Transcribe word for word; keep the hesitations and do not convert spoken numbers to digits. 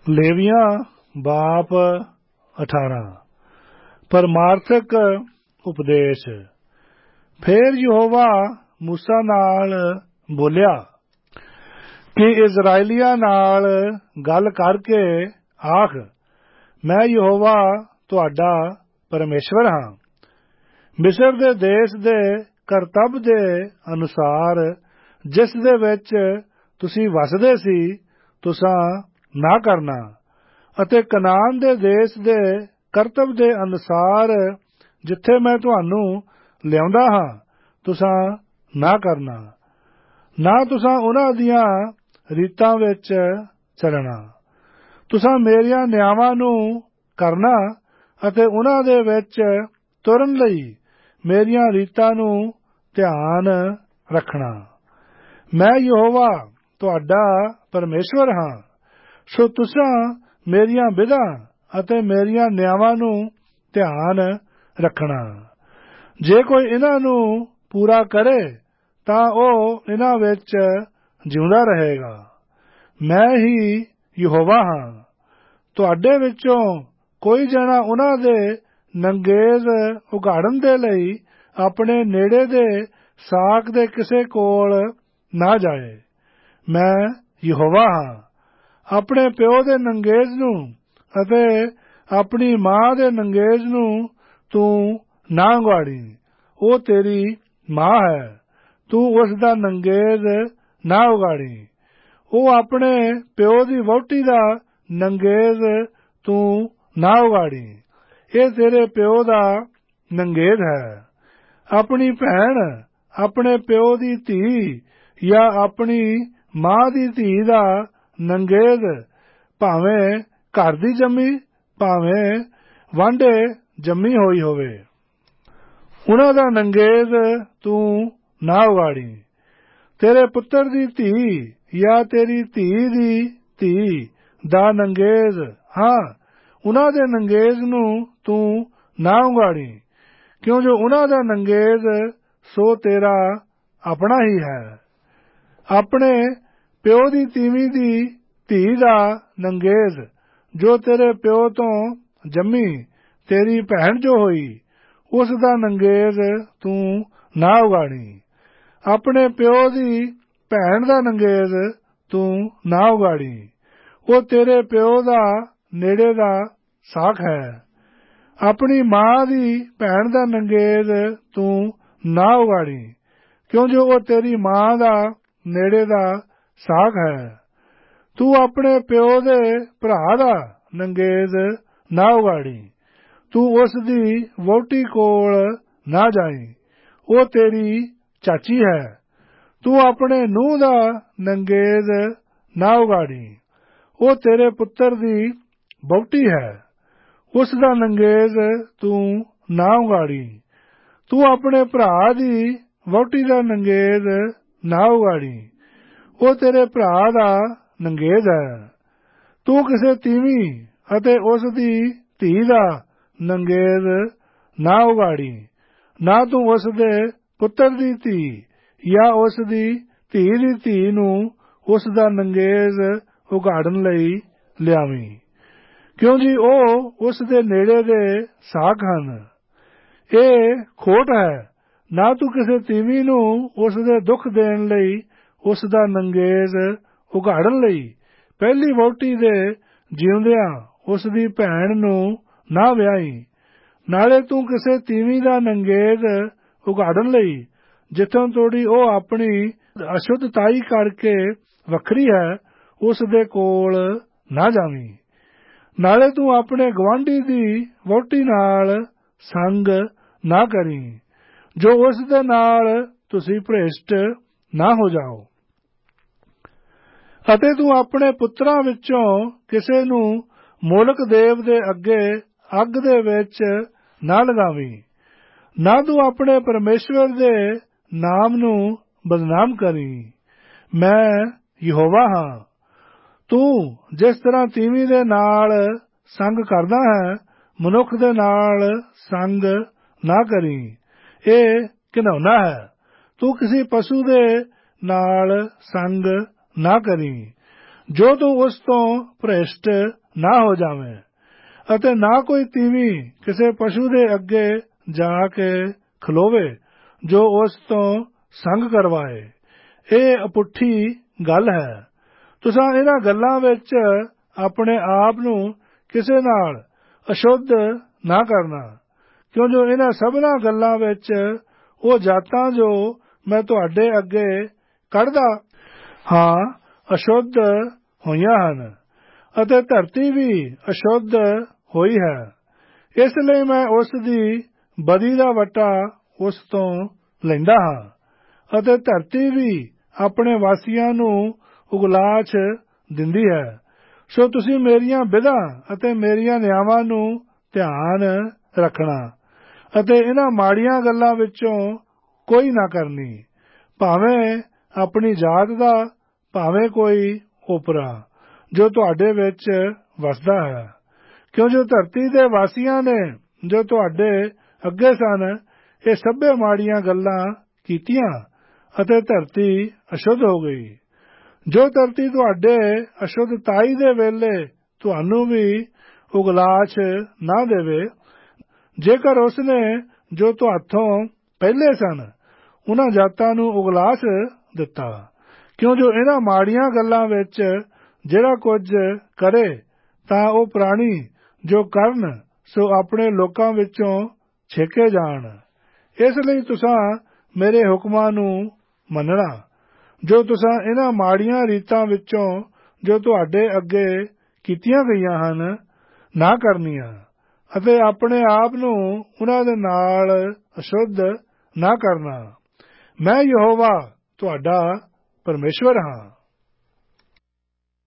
ਲੇਵੀਆਂ ਬਾਪ ਅਠਾਰਾਂ। ਪਰਮਾਰਥਕ ਉਪਦੇਸ਼। ਫੇਰ ਯਹੋਵਾ ਮੂਸਾ ਨਾਲ ਬੋਲਿਆ ਕਿ ਇਜ਼ਰਾਈਲੀਆਂ ਨਾਲ ਗੱਲ ਕਰਕੇ ਆਖ, ਮੈਂ ਯਹੋਵਾ ਤੁਹਾਡਾ ਪਰਮੇਸ਼ਵਰ ਹਾਂ। ਮਿਸਰ ਦੇ ਦੇਸ਼ ਦੇ ਕਰਤੱਵ ਦੇ ਅਨੁਸਾਰ ਜਿਸ ਦੇ ਵਿੱਚ ਤੁਸੀਂ ਵਸਦੇ ਸੀ ਤੁਸਾਂ ਨਾ ਕਰਨਾ, ਅਤੇ ਕਨਾਨ ਦੇ ਦੇਸ਼ ਦੇ ਕਰਤੱਵ ਦੇ ਅਨੁਸਾਰ ਜਿੱਥੇ ਮੈਂ ਤੁਹਾਨੂੰ ਲਿਆਉਂਦਾ ਹਾਂ ਤੁਸਾਂ ਨਾ ਕਰਨਾ। ਨਾ ਤੁਸਾਂ ਉਹਨਾਂ ਦੀਆਂ ਰੀਤਾਂ ਵਿੱਚ ਚੱਲਣਾ। ਤੁਸਾਂ ਮੇਰੀਆਂ ਨਿਆਵਾਂ ਨੂੰ ਕਰਨਾ ਅਤੇ ਉਹਨਾਂ ਦੇ ਵਿੱਚ ਤੁਰਨ ਲਈ ਮੇਰੀਆਂ ਰੀਤਾਂ ਨੂੰ ਧਿਆਨ ਰੱਖਣਾ। ਮੈਂ ਯਹੋਵਾ ਤੁਹਾਡਾ ਪਰਮੇਸ਼ਵਰ ਹਾਂ। ਸੋ ਤੁਸਾਂ ਮੇਰੀਆਂ ਵਿਧਾਂ ਅਤੇ ਮੇਰੀਆਂ ਨਿਆਵਾਂ ਨੂੰ ਧਿਆਨ ਰੱਖਣਾ। ਜੇ ਕੋਈ ਇਹਨਾਂ ਨੂੰ ਪੂਰਾ ਕਰੇ ਤਾਂ ਉਹ ਇਹਨਾਂ ਵਿੱਚ ਜਿਉਂਦਾ ਰਹੇਗਾ। ਮੈਂ ਹੀ ਯਹੋਵਾ ਹਾਂ। ਤੁਹਾਡੇ ਵਿੱਚੋਂ ਕੋਈ ਜਣਾ ਉਹਨਾਂ ਦੇ ਨੰਗੇਜ਼ ਉਘਾੜਨ ਦੇ ਲਈ ਆਪਣੇ ਨੇੜੇ ਦੇ ਸਾਕ ਦੇ ਕਿਸੇ ਕੋਲ ਨਾ ਜਾਏ। ਮੈਂ ਯਹੋਵਾ ਹਾਂ। ਆਪਣੇ ਪਿਓ ਦੇ ਨੰਗੇਜ਼ ਨੂੰ ਅਤੇ ਆਪਣੀ ਮਾਂ ਦੇ ਨੰਗੇਜ਼ ਨੂੰ ਤੂੰ ਨਾ ਉਘਾੜੀ। ਉਹ ਤੇਰੀ ਮਾਂ ਹੈ, ਤੂੰ ਉਸ ਦਾ ਨੰਗੇਜ਼ ਨਾ ਉਘਾੜੀ। ਉਹ ਆਪਣੇ ਪਿਓ ਦੀ ਵਹੁਟੀ ਦਾ ਨੰਗੇਜ਼ ਤੂੰ ਨਾ ਉਘਾੜੀ। ਇਹ ਤੇਰੇ ਪਿਓ ਦਾ ਨੰਗੇਜ਼ ਹੈ। ਆਪਣੀ ਭੈਣ, ਆਪਣੇ ਪਿਓ ਦੀ ਧੀ ਜਾਂ ਆਪਣੀ ਮਾਂ ਦੀ ਧੀ ਦਾ ਨੰਗੇਜ਼, ਭਾਵੇਂ ਘਰ ਦੀ ਜੰਮੀ ਭਾਵੇਂ ਵਾਂਢੇ ਜੰਮੀ ਹੋਈ ਹੋਵੇ, ਉਹਨਾਂ ਦਾ ਨੰਗੇਜ਼ ਤੂੰ ਨਾ ਉਘਾੜੀ। ਤੇਰੇ ਪੁੱਤਰ ਦੀ ਧੀ ਜਾਂ ਤੇਰੀ ਧੀ ਦੀ ਧੀ ਦਾ ਨੰਗੇਜ਼, ਹਾਂ ਉਹਨਾਂ ਦੇ ਨੰਗੇਜ਼ ਨੂੰ ਤੂੰ ਨਾ ਉਘਾੜੀ, ਕਿਉਂ ਜੋ ਉਹਨਾਂ ਦਾ ਨੰਗੇਜ਼ ਸੋ ਤੇਰਾ ਆਪਣਾ ਹੀ ਹੈ। ਆਪਣੇ ਪਿਓ ਦੀ ਤੀਵੀਂ ਦੀ ਧੀ ਦਾ ਨੰਗੇਜ਼, ਜੋ ਤੇਰੇ ਪਿਓ ਤੋਂ ਜੰਮੀ ਤੇਰੀ ਭੈਣ ਜੋ ਹੋਈ, ਉਸ ਦਾ ਨੰਗੇਜ਼ ਤੂੰ ਨਾ ਉਘਾੜੀ। ਆਪਣੇ ਪਿਓ ਦੀ ਭੈਣ ਦਾ ਨੰਗੇਜ਼ ਤੂੰ ਨਾ ਉਘਾੜੀ। ਉਹ ਤੇਰੇ ਪਿਓ ਦਾ ਨੇੜੇ ਦਾ ਸਾਕ ਹੈ। ਆਪਣੀ ਮਾਂ ਦੀ ਭੈਣ ਦਾ ਨੰਗੇਜ਼ ਤੂੰ ਨਾ ਉਘਾੜੀ, ਕਿਉਂ ਜੋ ਉਹ ਤੇਰੀ ਮਾਂ ਦਾ ਨੇੜੇ ਦਾ ਸਾਕ ਹੈ। ਤੂੰ ਆਪਣੇ ਪਿਓ ਦੇ ਭਰਾ ਦਾ ਨੰਗੇਜ਼ ਨਾ ਉਘਾੜੀ। ਤੂੰ ਉਸ ਦੀ ਵਹੁਟੀ ਕੋਲ ਨਾ ਜਾਈਂ, ਉਹ ਤੇਰੀ ਚਾਚੀ ਹੈ। ਤੂੰ ਆਪਣੇ ਨੂੰਹ ਦਾ ਨੰਗੇਜ਼ ਨਾ ਉਘਾੜੀ। ਉਹ ਤੇਰੇ ਪੁੱਤਰ ਦੀ ਵਹੁਟੀ ਹੈ, ਉਸ ਦਾ ਨੰਗੇਜ਼ ਤੂੰ ਨਾ ਉਘਾੜੀ। ਤੂੰ ਆਪਣੇ ਭਰਾ ਦੀ ਵਹੁਟੀ ਦਾ ਨੰਗੇਜ਼ ਨਾ ਉਘਾੜੀ। ਉਹ ਤੇਰੇ ਭਰਾ ਦਾ ਨੰਗੇਜ਼ ਹੈ। ਤੂੰ ਕਿਸੇ ਤੀਵੀਂ ਅਤੇ ਉਸ ਦੀ ਧੀ ਦਾ ਨੰਗੇਜ਼ ਨਾ ਉਘਾੜੀ। ਨਾ ਤੂੰ ਉਸ ਦੇ ਪੁੱਤਰ ਦੀ ਧੀ ਜਾਂ ਉਸ ਦੀ ਧੀ ਦੀ ਧੀ ਨੂੰ ਉਸ ਦਾ ਨੰਗੇਜ਼ ਉਘਾੜਨ ਲਈ ਲਿਆਵੀਂ, ਕਿਉਂ ਜੀ ਉਹ ਉਸ ਦੇ ਨੇੜੇ ਦੇ ਸਾਕ ਹਨ। ਇਹ ਖੋਟ ਹੈ। ਨਾ ਤੂੰ ਕਿਸੇ ਤੀਵੀਂ ਨੂੰ ਉਸ ਦੇ ਦੁੱਖ ਦੇਣ ਲਈ ਉਸ ਦਾ ਨੰਗੇਜ਼ ਉਘਾੜਨ ਲਈ ਪਹਿਲੀ ਵਹੁਟੀ ਦੇ ਜਿਉਂਦਿਆਂ ਉਸ ਦੀ ਭੈਣ ਨੂੰ ਨਾ ਵਿਆਹੀ। ਨਾਲੇ ਤੂੰ ਕਿਸੇ ਤੀਵੀਂ ਦਾ ਨੰਗੇਜ਼ ਉਘਾੜਨ ਲਈ ਜਿੱਥੋਂ ਤੋੜੀ ਉਹ ਆਪਣੀ ਅਸ਼ੁੱਧਤਾਈ ਕਰਕੇ ਵੱਖਰੀ ਹੈ, ਉਸ ਦੇ ਕੋਲ ਨਾ ਜਾਵੀਂ। ਨਾਲੇ ਤੂੰ ਆਪਣੇ ਗੁਆਂਢੀ ਦੀ ਵਹੁਟੀ ਨਾਲ ਸੰਗ ਨਾ ਕਰੀਂ, ਜੋ ਉਸ ਦੇ ਨਾਲ ਤੁਸੀਂ ਭ੍ਰਿਸ਼ਟ ਨਾ ਹੋ ਜਾਓ। ਅਤੇ ਤੂੰ ਆਪਣੇ ਪੁੱਤਰਾਂ ਵਿੱਚੋਂ ਕਿਸੇ ਨੂੰ ਮੋਲਕ ਦੇਵ ਦੇ ਅੱਗੇ ਅੱਗ ਦੇ ਵਿੱਚ ਨਾ ਲਗਾਵੀਂ। ਨਾ ਤੂੰ ਆਪਣੇ ਪਰਮੇਸ਼ਵਰ ਦੇ ਨਾਮ ਨੂੰ ਬਦਨਾਮ ਕਰੀਂ। ਮੈਂ ਯਹੋਵਾ ਹਾਂ। ਤੂੰ ਜਿਸ ਤਰ੍ਹਾਂ ਤੀਵੀਂ ਦੇ ਨਾਲ ਸੰਗ ਕਰਦਾ ਹੈ, ਮਨੁੱਖ ਦੇ ਨਾਲ ਸੰਗ ਨਾ ਕਰੀਂ, ਇਹ ਘਿਨਾਉਣਾ ਹੈ। ਤੂੰ ਕਿਸੇ ਪਸ਼ੂ ਦੇ ਨਾਲ ਸੰਗ ਨਾ ਕਰੀਂ। ਜੋ ਤੂੰ ਉਸ ਤੋਂ ਭ੍ਰਿਸ਼ਟ ਨਾ ਹੋ ਜਾਵੇਂ ਅਤੇ ਨਾ ਕੋਈ ਤੀਵੀਂ ਕਿਸੇ ਪਸ਼ੂ ਦੇ ਅੱਗੇ ਜਾ ਕੇ ਖਲੋਵੇ ਜੋ ਉਸ ਤੋਂ ਸੰਗ ਕਰਵਾਏ। ਇਹ ਅਪੁੱਠੀ ਗੱਲ ਹੈ। ਤੁਸੀਂ ਇਹਨਾਂ ਗੱਲਾਂ ਵਿੱਚ ਆਪਣੇ ਆਪ ਨੂੰ ਕਿਸੇ ਨਾਲ ਅਸ਼ੁੱਧ ਨਾ ਕਰਨਾ, ਕਿਉਂ ਜੋ ਇਹਨਾਂ ਸਭਨਾਂ ਗੱਲਾਂ ਵਿੱਚ ਉਹ ਜਾਤਾਂ ਜੋ ਮੈਂ ਤੁਹਾਡੇ ਅੱਗੇ ਕੱਢਦਾ ਹਾਂ ਅਸ਼ੁੱਧ ਹੋਈਆਂ ਹਨ ਅਤੇ ਧਰਤੀ ਵੀ ਅਸ਼ੁੱਧ ਹੋਈ ਹੈ। ਇਸ ਲਈ ਮੈਂ ਉਸ ਦੀ ਬਦੀ ਦਾ ਵੱਟਾ ਉਸ ਤੋਂ ਲੈਂਦਾ ਹਾਂ ਅਤੇ ਧਰਤੀ ਵੀ ਆਪਣੇ ਵਾਸੀਆਂ ਨੂੰ ਉਗਲਾਛ ਦਿੰਦੀ ਹੈ। ਸੋ ਤੁਸੀਂ ਮੇਰੀਆਂ ਵਿਧਾਂ ਅਤੇ ਮੇਰੀਆਂ ਨਿਯਮਾਂ ਨੂੰ ਧਿਆਨ ਰੱਖਣਾ ਅਤੇ ਇਹਨਾਂ ਮਾੜੀਆਂ ਗੱਲਾਂ ਵਿੱਚੋਂ ਕੋਈ ਨਾ ਕਰਨੀ, ਭਾਵੇਂ ਆਪਣੀ ਜਾਤ ਦਾ, ਭਾਵੇਂ ਕੋਈ ਓਪਰਾ ਜੋ ਤੁਹਾਡੇ ਵਿੱਚ ਵਸਦਾ ਹੈ। ਕਿਉਂ ਜੋ ਧਰਤੀ ਦੇ ਵਾਸੀਆਂ ਨੇ ਜੋ ਤੁਹਾਡੇ ਅੱਗੇ ਸਨ ਇਹ ਸਭੇ ਮਾੜੀਆਂ ਗੱਲਾਂ ਕੀਤੀਆਂ ਅਤੇ ਧਰਤੀ ਅਸ਼ੁੱਧ ਹੋ ਗਈ। ਜੋ ਧਰਤੀ ਤੁਹਾਡੇ ਅਸ਼ੁੱਧਤਾਈ ਦੇ ਵੇਲੇ ਤੁਹਾਨੂੰ ਵੀ ਉਗਲਾਛ ਨਾ ਦੇਵੇ, ਜੇਕਰ ਉਸਨੇ ਜੋ ਤੁਹਾਥੋਂ ਪਹਿਲੇ ਸਨ ਉਹਨਾਂ ਜਾਤਾਂ ਨੂੰ ਉਗਲਾਛ ਦਿੱਤਾ, ਕਿਉਂ ਜੋ ਇਹਨਾਂ ਮਾੜੀਆਂ ਗੱਲਾਂ ਵਿੱਚ ਜਿਹੜਾ ਕੁਝ ਕਰੇ ਤਾਂ ਉਹ ਪ੍ਰਾਣੀ ਜੋ ਕਰਨ ਸੋ ਆਪਣੇ ਲੋਕਾਂ ਵਿੱਚੋਂ ਛੇਕੇ ਜਾਣ। ਇਸ ਲਈ ਤੁਸਾਂ ਮੇਰੇ ਹੁਕਮਾਂ ਨੂੰ ਮੰਨਣਾ ਜੋ ਤੁਸਾਂ ਇਹਨਾਂ ਮਾੜੀਆਂ ਰੀਤਾਂ ਵਿੱਚੋਂ ਜੋ ਤੁਹਾਡੇ ਅੱਗੇ ਕੀਤੀਆਂ ਗਈਆਂ ਹਨ ਨਾ ਕਰਨੀਆਂ ਅਤੇ ਆਪਣੇ ਆਪ ਨੂੰ ਉਹਨਾਂ ਦੇ ਨਾਲ ਅਸ਼ੁੱਧ ਨਾ ਕਰਨਾ। ਮੈਂ ਯਹੋਵਾ ਤੁਹਾਡਾ ਪਰਮੇਸ਼ਵਰ ਹਾਂ।